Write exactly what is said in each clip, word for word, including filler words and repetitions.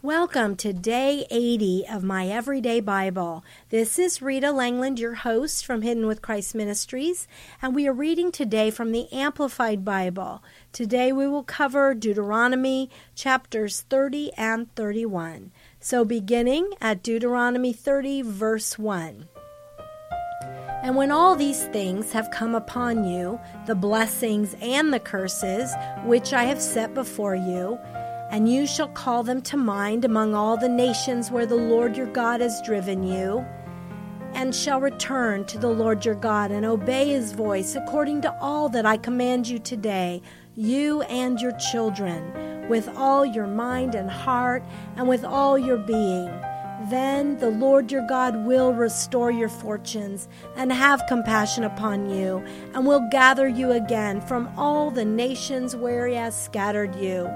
Welcome to day eighty of my Everyday Bible. This is Rita Langland, your host from Hidden with Christ Ministries, and we are reading today from the Amplified Bible. Today we will cover Deuteronomy chapters thirty and thirty-one. So beginning at Deuteronomy thirty, verse one. And when all these things have come upon you, the blessings and the curses which I have set before you, and you shall call them to mind among all the nations where the Lord your God has driven you, and shall return to the Lord your God and obey his voice according to all that I command you today, you and your children, with all your mind and heart and with all your being. Then the Lord your God will restore your fortunes and have compassion upon you, and will gather you again from all the nations where he has scattered you.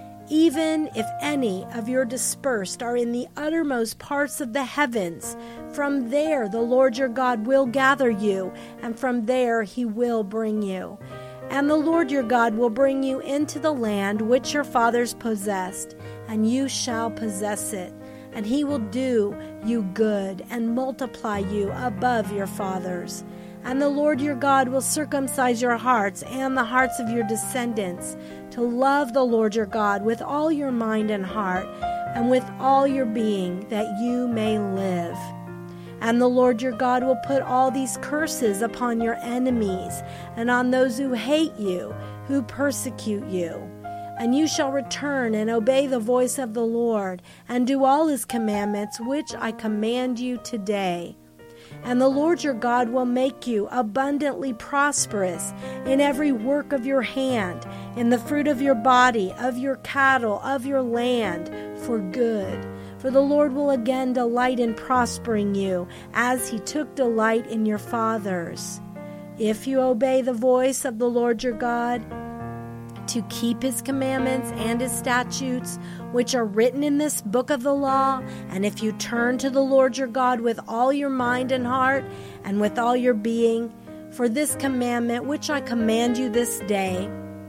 Even if any of your dispersed are in the uttermost parts of the heavens, from there the Lord your God will gather you, and from there he will bring you. And the Lord your God will bring you into the land which your fathers possessed, and you shall possess it. And he will do you good and multiply you above your fathers. And the Lord your God will circumcise your hearts and the hearts of your descendants, to love the Lord your God with all your mind and heart, and with all your being, that you may live. And the Lord your God will put all these curses upon your enemies, and on those who hate you, who persecute you. And you shall return and obey the voice of the Lord, and do all his commandments which I command you today. And the Lord your God will make you abundantly prosperous in every work of your hand, in the fruit of your body, of your cattle, of your land, for good. For the Lord will again delight in prospering you, as he took delight in your fathers. If you obey the voice of the Lord your God, to keep his commandments and his statutes, which are written in this book of the law, and if you turn to the Lord your God with all your mind and heart, and with all your being, for this commandment which I command you this day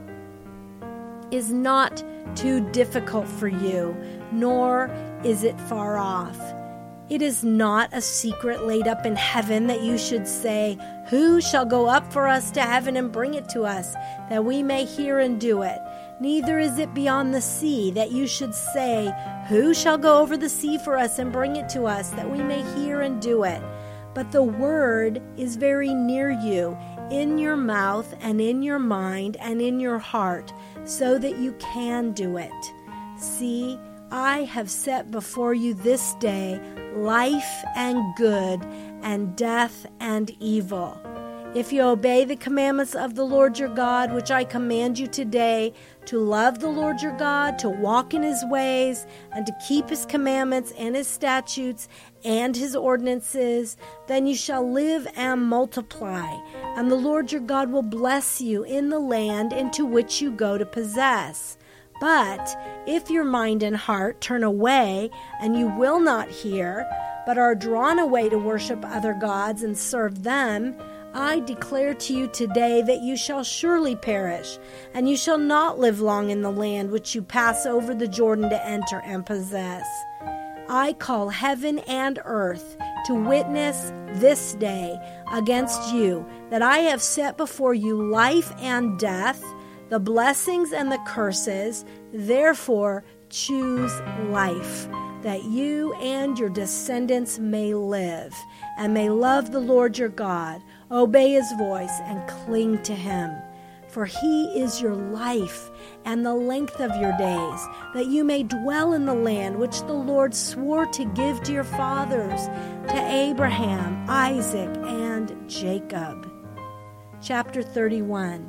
is not too difficult for you, nor is it far off. It is not a secret laid up in heaven that you should say, who shall go up for us to heaven and bring it to us, that we may hear and do it? Neither is it beyond the sea that you should say, who shall go over the sea for us and bring it to us, that we may hear and do it? But the word is very near you, in your mouth and in your mind and in your heart, so that you can do it. See, I have set before you this day life and good, and death and evil. If you obey the commandments of the Lord your God, which I command you today, to love the Lord your God, to walk in his ways, and to keep his commandments and his statutes and his ordinances, then you shall live and multiply, and the Lord your God will bless you in the land into which you go to possess. But if your mind and heart turn away, and you will not hear, but are drawn away to worship other gods and serve them, I declare to you today that you shall surely perish, and you shall not live long in the land which you pass over the Jordan to enter and possess. I call heaven and earth to witness this day against you, that I have set before you life and death, the blessings and the curses. Therefore choose life, that you and your descendants may live, and may love the Lord your God, obey his voice, and cling to him. For he is your life and the length of your days, that you may dwell in the land which the Lord swore to give to your fathers, to Abraham, Isaac, and Jacob. Chapter thirty-one.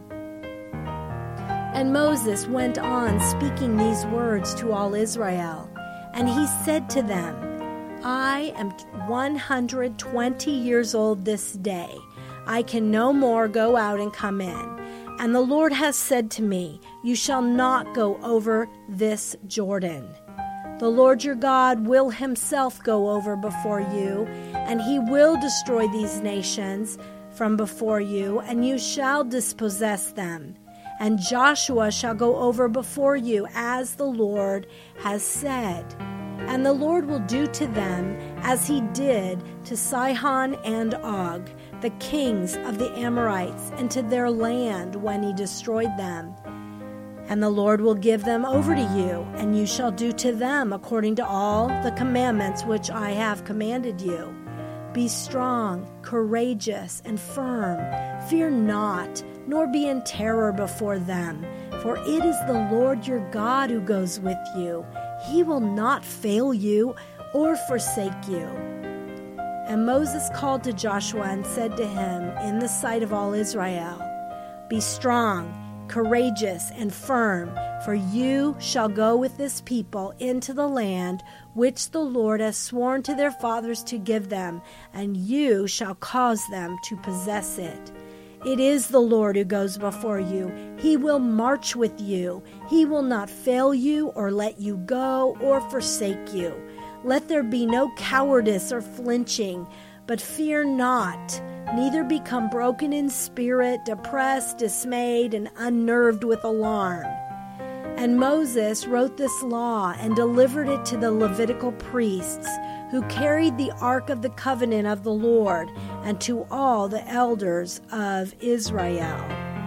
And Moses went on speaking these words to all Israel, and he said to them, I am one hundred twenty years old this day. I can no more go out and come in. And the Lord has said to me, you shall not go over this Jordan. The Lord your God will himself go over before you, and he will destroy these nations from before you, and you shall dispossess them. And Joshua shall go over before you, as the Lord has said. And the Lord will do to them as he did to Sihon and Og, the kings of the Amorites, and to their land when he destroyed them. And the Lord will give them over to you, and you shall do to them according to all the commandments which I have commanded you. Be strong, courageous, and firm. Fear not, nor be in terror before them. For it is the Lord your God who goes with you. He will not fail you or forsake you. And Moses called to Joshua and said to him in the sight of all Israel, Be strong, courageous, and firm, for you shall go with this people into the land which the Lord has sworn to their fathers to give them, and you shall cause them to possess it. It is the Lord who goes before you. He will march with you. He will not fail you or let you go or forsake you. Let there be no cowardice or flinching, but fear not, neither become broken in spirit, depressed, dismayed, and unnerved with alarm. And Moses wrote this law and delivered it to the Levitical priests, who carried the ark of the covenant of the Lord, and to all the elders of Israel.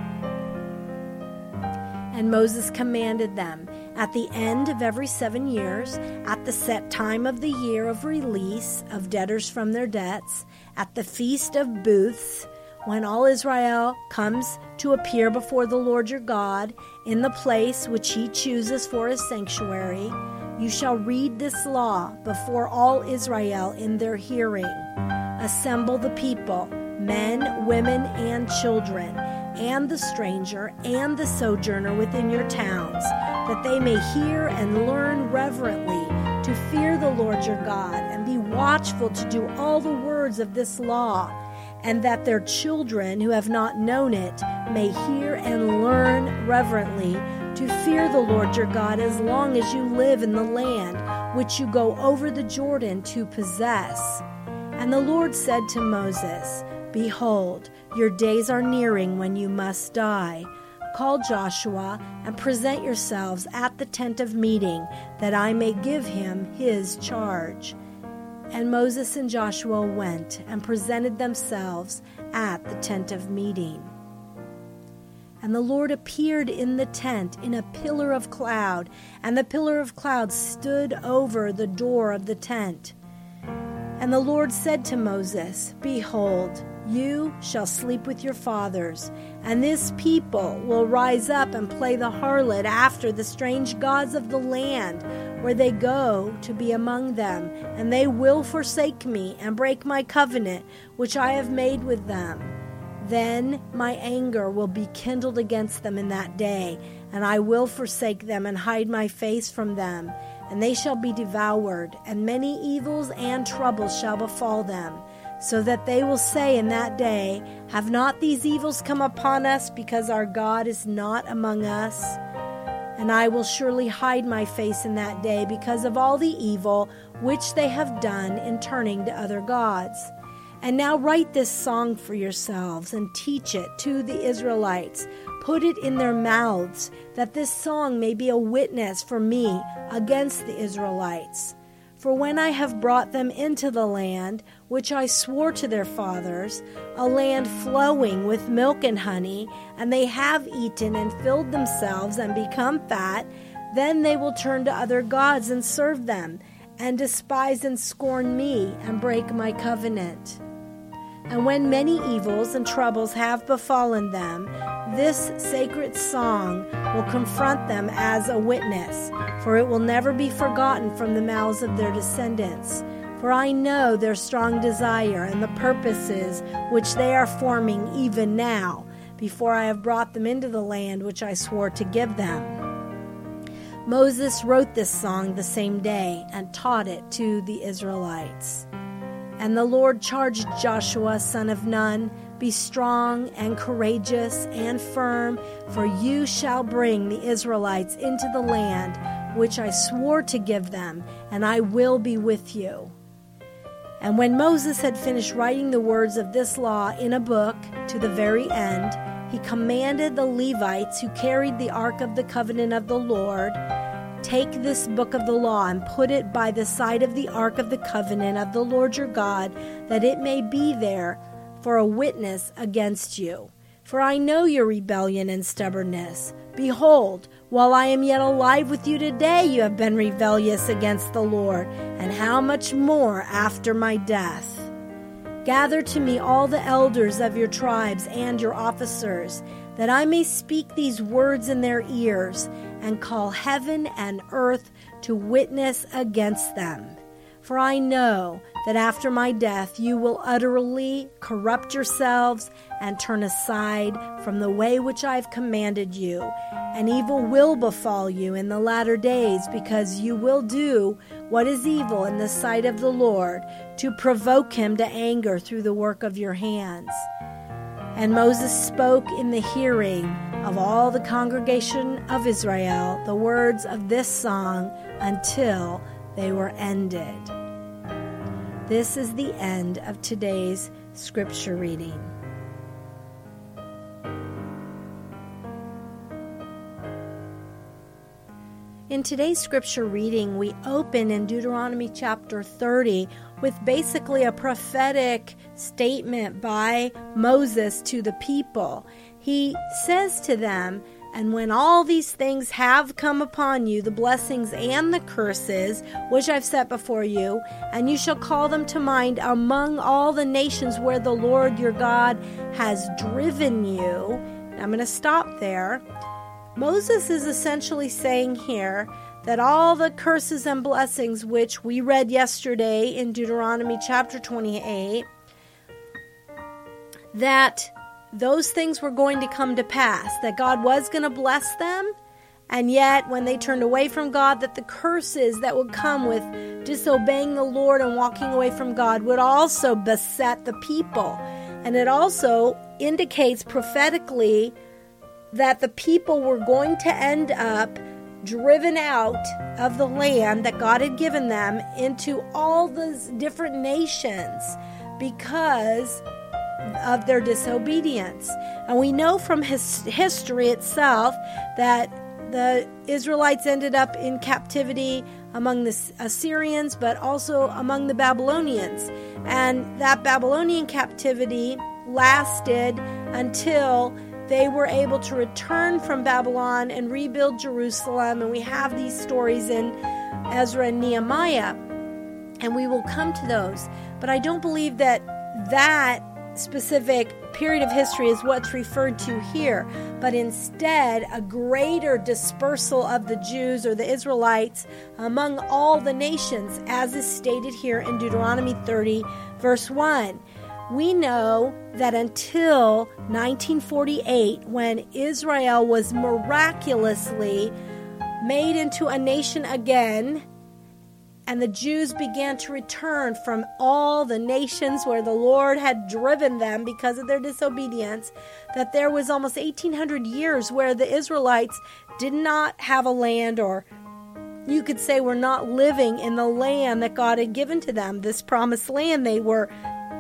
And Moses commanded them, at the end of every seven years, at the set time of the year of release of debtors from their debts, at the feast of booths, when all Israel comes to appear before the Lord your God in the place which he chooses for his sanctuary, you shall read this law before all Israel in their hearing. Assemble the people, men, women, and children, and the stranger and the sojourner within your towns, that they may hear and learn reverently to fear the Lord your God, and be watchful to do all the words of this law, and that their children who have not known it may hear and learn reverently to fear the Lord your God as long as you live in the land which you go over the Jordan to possess. And the Lord said to Moses, Behold, your days are nearing when you must die. Call Joshua and present yourselves at the tent of meeting, that I may give him his charge. And Moses and Joshua went and presented themselves at the tent of meeting. And the Lord appeared in the tent in a pillar of cloud, and the pillar of cloud stood over the door of the tent. And the Lord said to Moses, Behold, you shall sleep with your fathers, and this people will rise up and play the harlot after the strange gods of the land where they go to be among them, and they will forsake me and break my covenant which I have made with them. Then my anger will be kindled against them in that day, and I will forsake them and hide my face from them, and they shall be devoured, and many evils and troubles shall befall them, so that they will say in that day, Have not these evils come upon us, because our God is not among us? And I will surely hide my face in that day because of all the evil which they have done in turning to other gods. And now write this song for yourselves and teach it to the Israelites. Put it in their mouths, that this song may be a witness for me against the Israelites. For when I have brought them into the land which I swore to their fathers, a land flowing with milk and honey, and they have eaten and filled themselves and become fat, then they will turn to other gods and serve them, and despise and scorn me, and break my covenant. And when many evils and troubles have befallen them, this sacred song will confront them as a witness, for it will never be forgotten from the mouths of their descendants. For I know their strong desire and the purposes which they are forming even now, before I have brought them into the land which I swore to give them. Moses wrote this song the same day and taught it to the Israelites. And the Lord charged Joshua, son of Nun, Be strong and courageous and firm, for you shall bring the Israelites into the land which I swore to give them, and I will be with you. And when Moses had finished writing the words of this law in a book to the very end, he commanded the Levites who carried the ark of the covenant of the Lord take this book of the law and put it by the side of the ark of the covenant of the Lord your God, that it may be there for a witness against you. For I know your rebellion and stubbornness. Behold, while I am yet alive with you today, you have been rebellious against the Lord, and how much more after my death? Gather to me all the elders of your tribes and your officers, that I may speak these words in their ears, and call heaven and earth to witness against them. For I know that after my death you will utterly corrupt yourselves and turn aside from the way which I have commanded you, and evil will befall you in the latter days, because you will do what is evil in the sight of the Lord, to provoke him to anger through the work of your hands. And Moses spoke in the hearing of all the congregation of Israel the words of this song until they were ended. This is the end of today's scripture reading. In today's scripture reading, we open in Deuteronomy chapter thirty with basically a prophetic statement by Moses to the people. He says to them, "And when all these things have come upon you, the blessings and the curses, which I've set before you, and you shall call them to mind among all the nations where the Lord your God has driven you." Now, I'm going to stop there. Moses is essentially saying here that all the curses and blessings which we read yesterday in Deuteronomy chapter twenty-eight, that those things were going to come to pass, that God was going to bless them, and yet when they turned away from God, that the curses that would come with disobeying the Lord and walking away from God would also beset the people. And it also indicates prophetically that the people were going to end up driven out of the land that God had given them into all these different nations because of their disobedience. And we know from his history itself that the Israelites ended up in captivity among the Assyrians, but also among the Babylonians. And that Babylonian captivity lasted until they were able to return from Babylon and rebuild Jerusalem. And we have these stories in Ezra and Nehemiah, and we will come to those. But I don't believe that that specific period of history is what's referred to here, but instead a greater dispersal of the Jews or the Israelites among all the nations, as is stated here in Deuteronomy thirty, verse one. We know that until nineteen forty-eight, when Israel was miraculously made into a nation again, and the Jews began to return from all the nations where the Lord had driven them because of their disobedience, that there was almost eighteen hundred years where the Israelites did not have a land, or you could say were not living in the land that God had given to them, this promised land. They were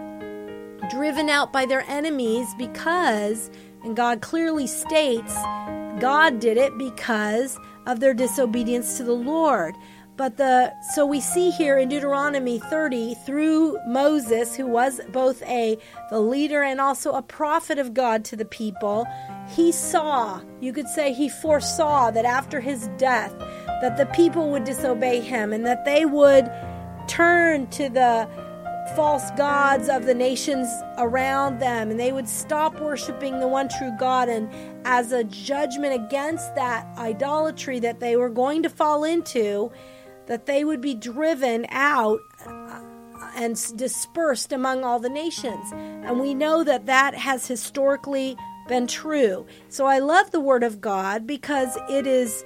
driven out by their enemies because, and God clearly states, God did it because of their disobedience to the Lord. But the so we see here in Deuteronomy thirty, through Moses, who was both a the leader and also a prophet of God to the people, he saw, you could say he foresaw that after his death, that the people would disobey him and that they would turn to the false gods of the nations around them, and they would stop worshiping the one true God. And as a judgment against that idolatry that they were going to fall into, that they would be driven out and dispersed among all the nations. And we know that that has historically been true. So I love the Word of God because it is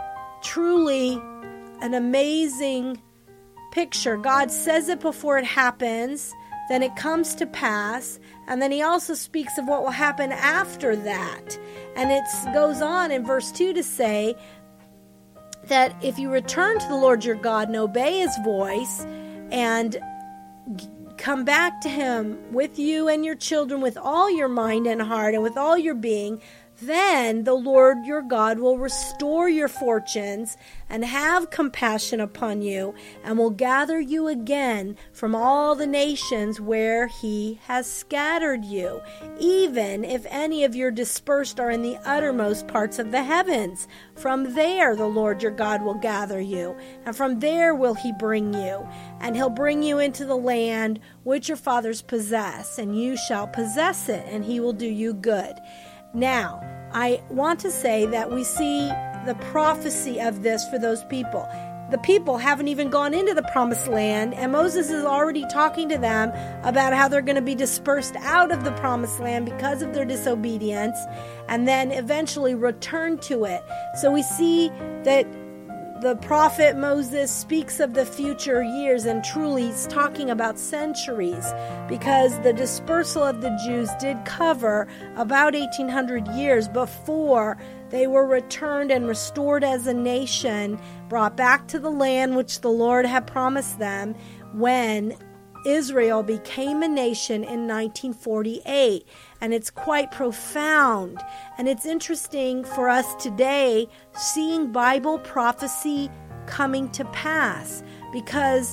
truly an amazing picture. God says it before it happens, then it comes to pass, and then he also speaks of what will happen after that. And it goes on in verse two to say that if you return to the Lord your God and obey his voice and come back to him with you and your children with all your mind and heart and with all your being, Then the Lord your God will restore your fortunes and have compassion upon you, and will gather you again from all the nations where he has scattered you, even if any of your dispersed are in the uttermost parts of the heavens. From there the Lord your God will gather you, and from there will he bring you, and he'll bring you into the land which your fathers possess, and you shall possess it, and he will do you good. Now, I want to say that we see the prophecy of this for those people. The people haven't even gone into the promised land, and Moses is already talking to them about how they're going to be dispersed out of the promised land because of their disobedience, and then eventually return to it. So we see that the prophet Moses speaks of the future years, and truly he's talking about centuries, because the dispersal of the Jews did cover about eighteen hundred years before they were returned and restored as a nation, brought back to the land which the Lord had promised them when Israel became a nation in nineteen forty-eight. And it's quite profound. And it's interesting for us today seeing Bible prophecy coming to pass, because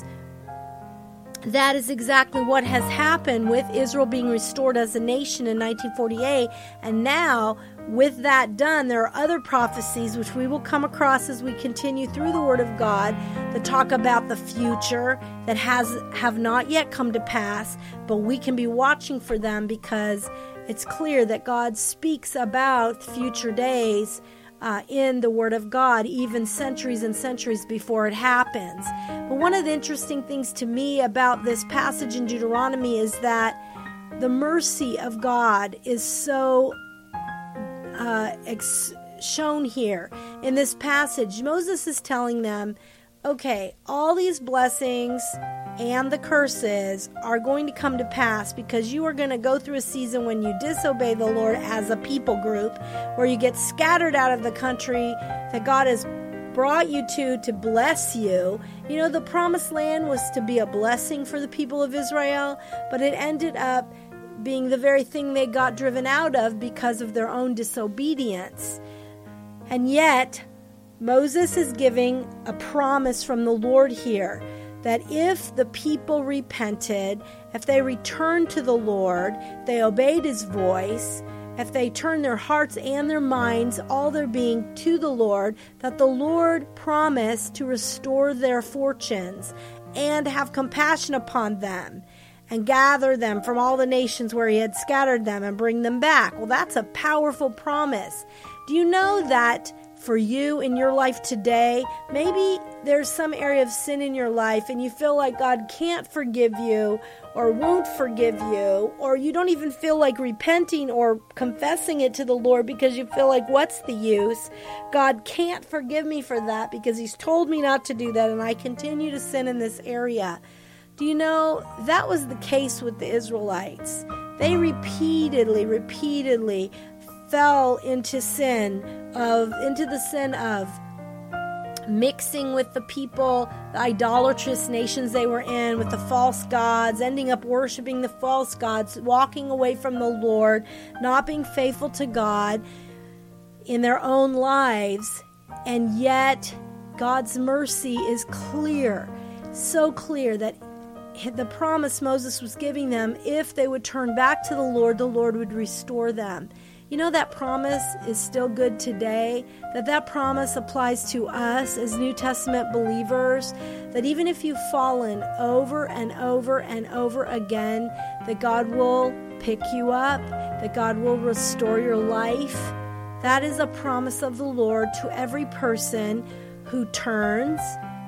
that is exactly what has happened with Israel being restored as a nation in nineteen forty-eight. And now, with that done, there are other prophecies which we will come across as we continue through the Word of God that talk about the future that has have not yet come to pass, but we can be watching for them, because it's clear that God speaks about future days uh, in the Word of God, even centuries and centuries before it happens. But one of the interesting things to me about this passage in Deuteronomy is that the mercy of God is so uh, ex- shown here in this passage. Moses is telling them, okay, all these blessings and the curses are going to come to pass because you are going to go through a season when you disobey the Lord as a people group, where you get scattered out of the country that God has brought you to to bless you. You know, the promised land was to be a blessing for the people of Israel, but it ended up being the very thing they got driven out of because of their own disobedience. And yet, Moses is giving a promise from the Lord here that if the people repented, if they returned to the Lord, they obeyed his voice, if they turned their hearts and their minds, all their being, to the Lord, that the Lord promised to restore their fortunes and have compassion upon them and gather them from all the nations where he had scattered them and bring them back. Well, that's a powerful promise. Do you know that for you in your life today, maybe there's some area of sin in your life and you feel like God can't forgive you or won't forgive you, or you don't even feel like repenting or confessing it to the Lord because you feel like, what's the use? God can't forgive me for that because he's told me not to do that, and I continue to sin in this area. Do you know that was the case with the Israelites? They repeatedly, repeatedly fell into sin of into the sin of mixing with the people, the idolatrous nations they were in, with the false gods, ending up worshiping the false gods, walking away from the Lord, not being faithful to God in their own lives. And yet God's mercy is clear, so clear that the promise Moses was giving them, if they would turn back to the Lord, the Lord would restore them. You know, that promise is still good today, that that promise applies to us as New Testament believers, that even if you've fallen over and over and over again, that God will pick you up, that God will restore your life. That is a promise of the Lord to every person who turns,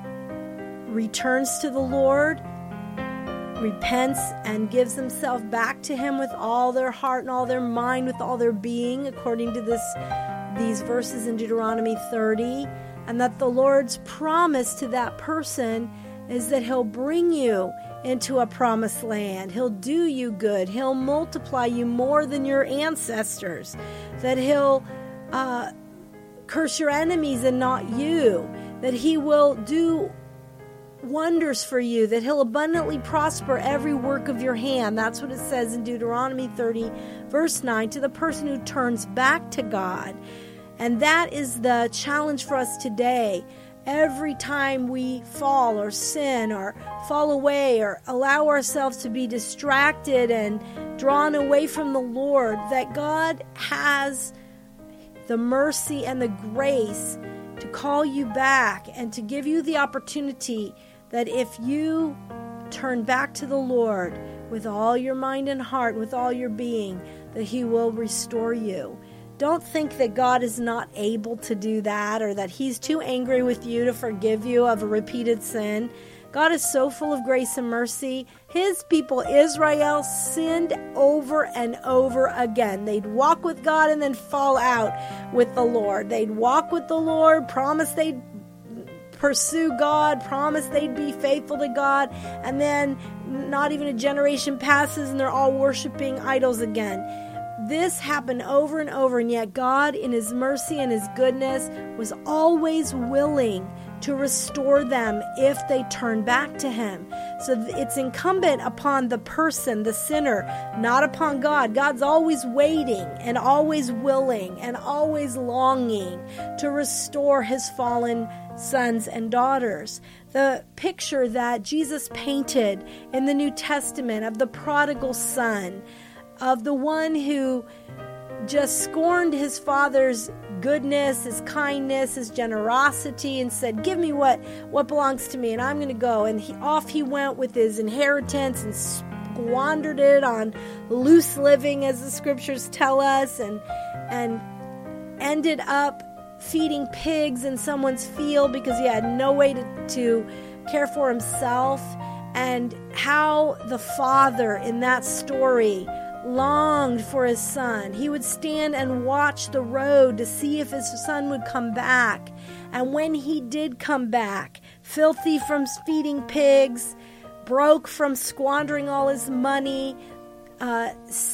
returns to the Lord, repents and gives themselves back to him with all their heart and all their mind, with all their being, according to this these verses in Deuteronomy thirty. And that the Lord's promise to that person is that he'll bring you into a promised land. He'll do you good. He'll multiply you more than your ancestors. That he'll uh, curse your enemies and not you. That he will do wonders for you, that he'll abundantly prosper every work of your hand. That's what it says in Deuteronomy thirty, verse nine, to the person who turns back to God. And that is the challenge for us today. Every time we fall or sin or fall away or allow ourselves to be distracted and drawn away from the Lord, that God has the mercy and the grace to call you back and to give you the opportunity that if you turn back to the Lord with all your mind and heart, with all your being, that he will restore you. Don't think that God is not able to do that, or that he's too angry with you to forgive you of a repeated sin. God is so full of grace and mercy. His people, Israel, sinned over and over again. They'd walk with God and then fall out with the Lord. They'd walk with the Lord, promise they'd pursue God, promise they'd be faithful to God, and then not even a generation passes and they're all worshiping idols again. This happened over and over, and yet God, in his mercy and his goodness, was always willing to restore them if they turn back to him. So it's incumbent upon the person, the sinner, not upon God. God's always waiting and always willing and always longing to restore his fallen sons and daughters. The picture that Jesus painted in the New Testament of the prodigal son, of the one who just scorned his father's goodness, his kindness, his generosity, and said, give me what, what belongs to me, and I'm going to go. And he, off he went with his inheritance and squandered it on loose living, as the scriptures tell us, and, and ended up feeding pigs in someone's field because he had no way to, to care for himself. And how the father in that story longed for his son. He would stand and watch the road to see if his son would come back. And when he did come back, filthy from feeding pigs, broke from squandering all his money, uh,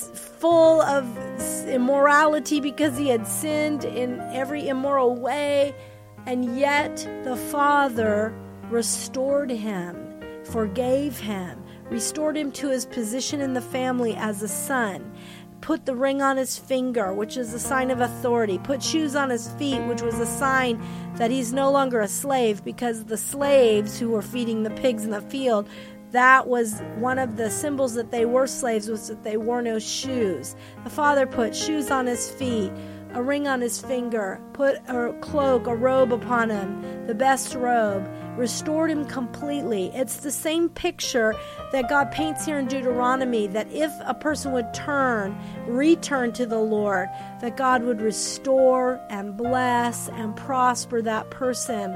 full of immorality because he had sinned in every immoral way, and yet the father restored him, forgave him, restored him to his position in the family as a son, put the ring on his finger, which is a sign of authority, put shoes on his feet, which was a sign that he's no longer a slave, because the slaves who were feeding the pigs in the field, that was one of the symbols that they were slaves, was that they wore no shoes. The father put shoes on his feet, a ring on his finger, put a cloak, a robe upon him, the best robe, restored him completely. It's the same picture that God paints here in Deuteronomy, that if a person would turn, return to the Lord, that God would restore and bless and prosper that person.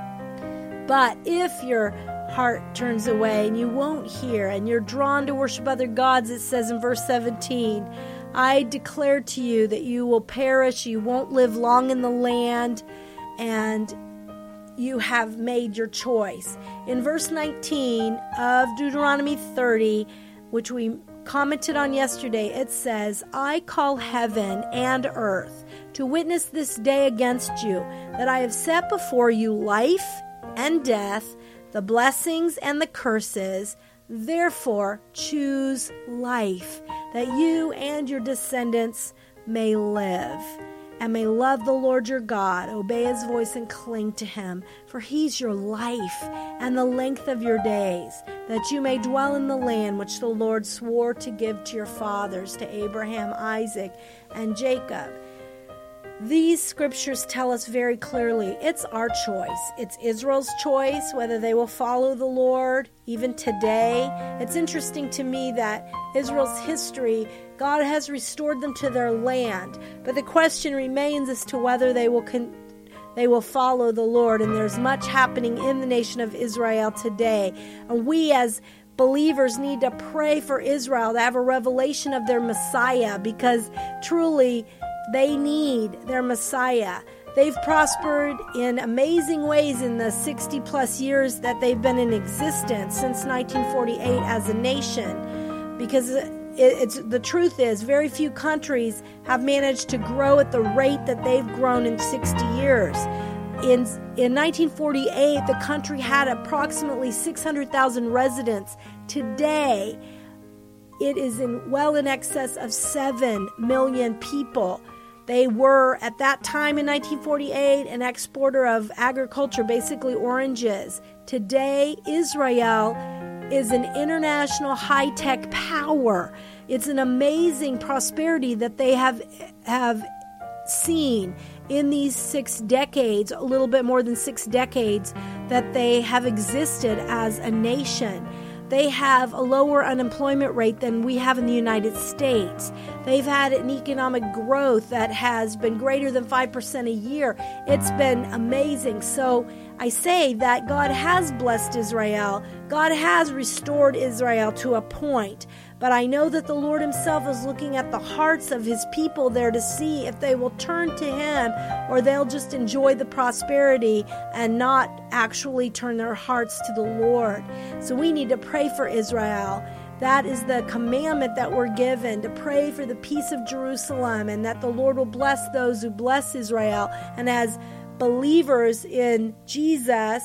But if your heart turns away and you won't hear and you're drawn to worship other gods, it says in verse seventeen, I declare to you that you will perish, you won't live long in the land, and you have made your choice. In verse nineteen of Deuteronomy thirty, which we commented on yesterday, it says, I call heaven and earth to witness this day against you, that I have set before you life and death, the blessings and the curses. Therefore, choose life, that you and your descendants may live, and may love the Lord your God, obey his voice and cling to him. For he's your life and the length of your days, that you may dwell in the land which the Lord swore to give to your fathers, to Abraham, Isaac, and Jacob. These scriptures tell us very clearly it's our choice. It's Israel's choice whether they will follow the Lord even today. It's interesting to me that Israel's history, God has restored them to their land, but the question remains as to whether they will con- they will follow the Lord. And there's much happening in the nation of Israel today. And we as believers need to pray for Israel to have a revelation of their Messiah, because truly they need their Messiah. They've prospered in amazing ways in the sixty plus years that they've been in existence since nineteen forty-eight as a nation, because it, it's the truth is very few countries have managed to grow at the rate that they've grown in sixty years. In, in nineteen forty-eight, the country had approximately six hundred thousand residents. Today, it is in well in excess of seven million people. They were, at that time in nineteen forty-eight, an exporter of agriculture, basically oranges. Today, Israel is an international high-tech power. It's an amazing prosperity that they have have seen in these six decades, a little bit more than six decades, that they have existed as a nation. They have a lower unemployment rate than we have in the United States. They've had an economic growth that has been greater than five percent a year. It's been amazing. So I say that God has blessed Israel. God has restored Israel to a point. But I know that the Lord himself is looking at the hearts of his people there to see if they will turn to him or they'll just enjoy the prosperity and not actually turn their hearts to the Lord. So we need to pray for Israel. That is the commandment that we're given, to pray for the peace of Jerusalem and that the Lord will bless those who bless Israel. And as believers in Jesus,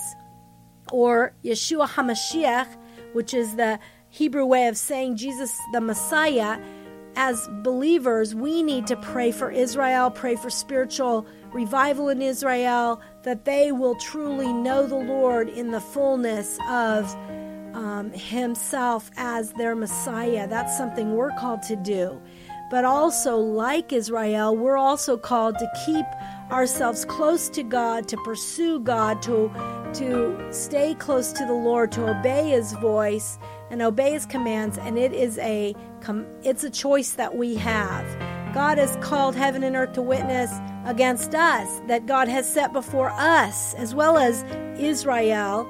or Yeshua HaMashiach, which is the Hebrew way of saying Jesus the Messiah, as believers, we need to pray for Israel, pray for spiritual revival in Israel, that they will truly know the Lord in the fullness of um, himself as their Messiah. That's something we're called to do. But also, like Israel, we're also called to keep ourselves close to God, to pursue God, to, to stay close to the Lord, to obey his voice and obey his commands. And it is a it's a choice that we have. God has called heaven and earth to witness against us, that God has set before us, as well as Israel,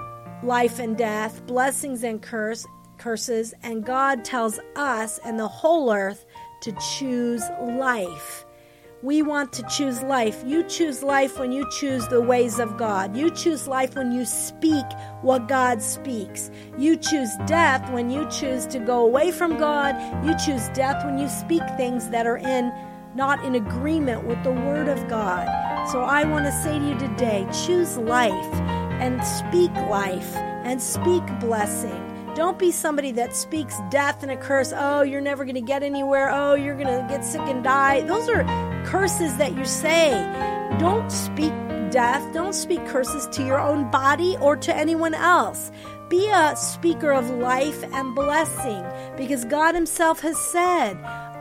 life and death, blessings and curse, curses. And God tells us and the whole earth to choose life. We want to choose life. You choose life when you choose the ways of God. You choose life when you speak what God speaks. You choose death when you choose to go away from God. You choose death when you speak things that are in not in agreement with the Word of God. So I want to say to you today, choose life and speak life and speak blessing. Don't be somebody that speaks death and a curse. Oh, you're never going to get anywhere. Oh, you're going to get sick and die. Those are curses that you say. Don't speak death. Don't speak curses to your own body or to anyone else. Be a speaker of life and blessing, because God himself has said,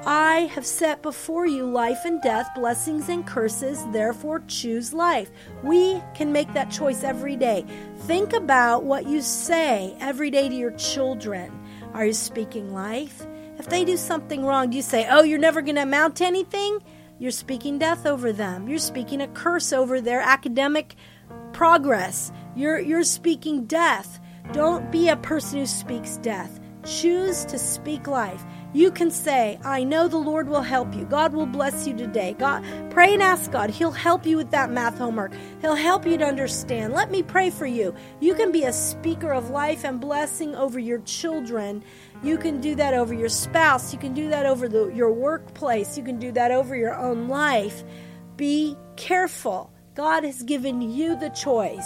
I have set before you life and death, blessings and curses, therefore choose life. We can make that choice every day. Think about what you say every day to your children. Are you speaking life? If they do something wrong, do you say, oh, you're never going to amount to anything? You're speaking death over them. You're speaking a curse over their academic progress. You're, you're speaking death. Don't be a person who speaks death. Choose to speak life. You can say, I know the Lord will help you. God will bless you today. God, pray and ask God. He'll help you with that math homework. He'll help you to understand. Let me pray for you. You can be a speaker of life and blessing over your children. You can do that over your spouse. You can do that over the, your workplace. You can do that over your own life. Be careful. God has given you the choice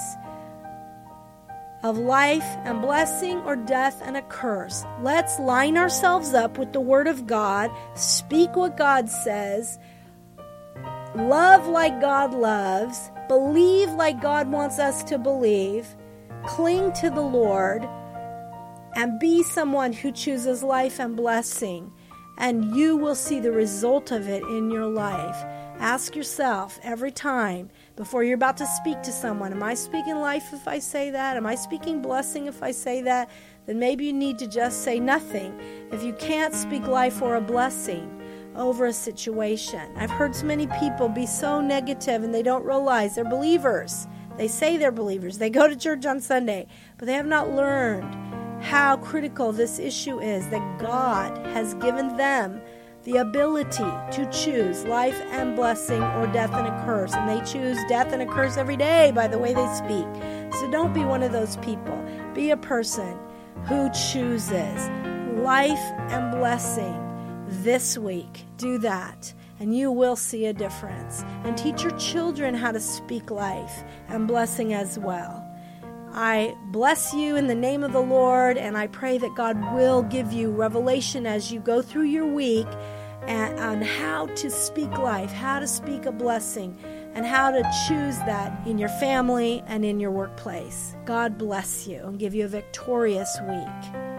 of life and blessing or death and a curse. Let's line ourselves up with the Word of God, speak what God says, love like God loves, believe like God wants us to believe, cling to the Lord, and be someone who chooses life and blessing, and you will see the result of it in your life. Ask yourself every time before you're about to speak to someone, am I speaking life if I say that? Am I speaking blessing if I say that? Then maybe you need to just say nothing if you can't speak life or a blessing over a situation. I've heard so many people be so negative and they don't realize they're believers. They say they're believers. They go to church on Sunday, but they have not learned how critical this issue is, that God has given them the ability to choose life and blessing or death and a curse. And they choose death and a curse every day by the way they speak. So don't be one of those people. Be a person who chooses life and blessing this week. Do that. And and you will see a difference. And teach your children how to speak life and blessing as well. I bless you in the name of the Lord, and I pray that God will give you revelation as you go through your week and on how to speak life, how to speak a blessing, and how to choose that in your family and in your workplace. God bless you and give you a victorious week.